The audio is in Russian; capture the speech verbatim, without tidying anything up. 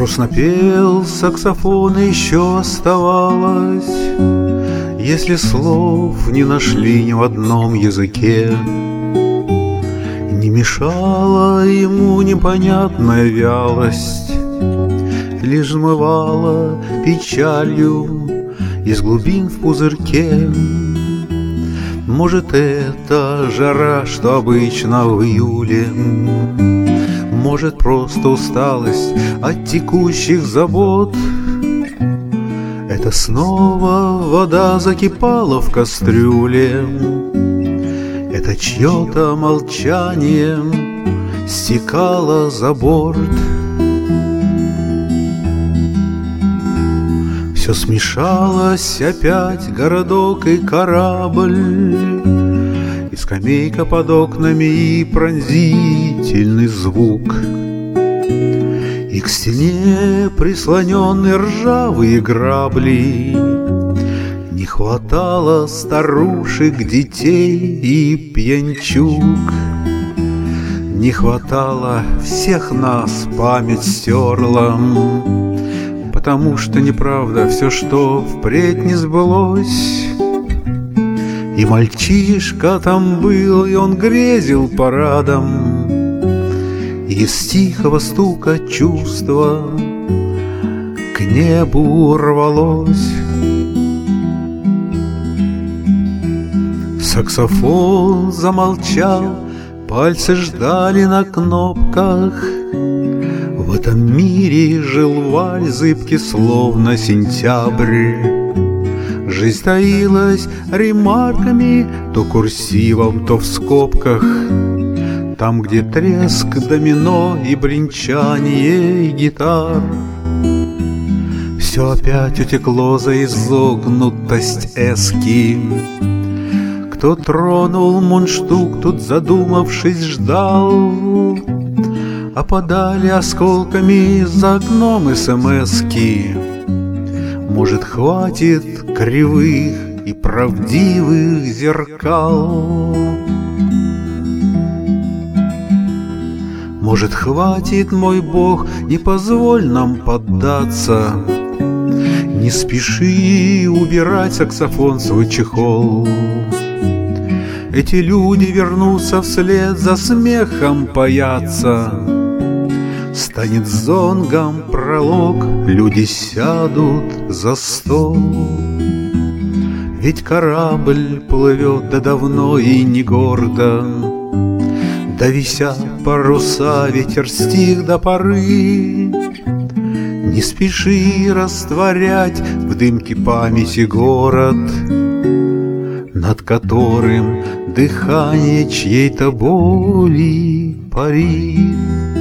Грустно пел саксофон, и еще оставалось, если слов не нашли ни в одном языке. Не мешала ему непонятная вялость, лишь смывала печалью из глубин в пузырьке. Может, это жара, что обычно в июле, может, просто усталость от текущих забот. Это снова вода закипала в кастрюле, это чье-то молчание стекало за борт. Все смешалось опять, городок и корабль, и скамейка под окнами, и пронзительный звук, и к стене прислоненные ржавые грабли. Не хватало старушек, детей и пьянчук. Не хватало, всех нас память стерла, потому что неправда все, что впредь не сбылось. И мальчишка там был, и он грезил парадом, и из тихого стука чувства к небу рвалось. Саксофон замолчал, пальцы ждали на кнопках. В этом мире жил валь зыбкий, словно сентябрь. Жизнь таилась ремарками, то курсивом, то в скобках. Там, где треск домино и бренчание гитар, все опять утекло за изогнутость эски. Кто тронул мундштук, тут, задумавшись, ждал, а подали осколками за окном эсэмэски. Может, хватит кривых и правдивых зеркал? Может, хватит, мой Бог, не позволь нам поддаться. Не спеши убирать саксофон в свой чехол. Эти люди вернутся вслед за смехом паяться. Станет зонгом пролог, люди сядут за стол. Ведь корабль плывет да давно и не гордо, да висят паруса, ветер стих до поры. Не спеши растворять в дымке памяти город, над которым дыхание чьей-то боли парит.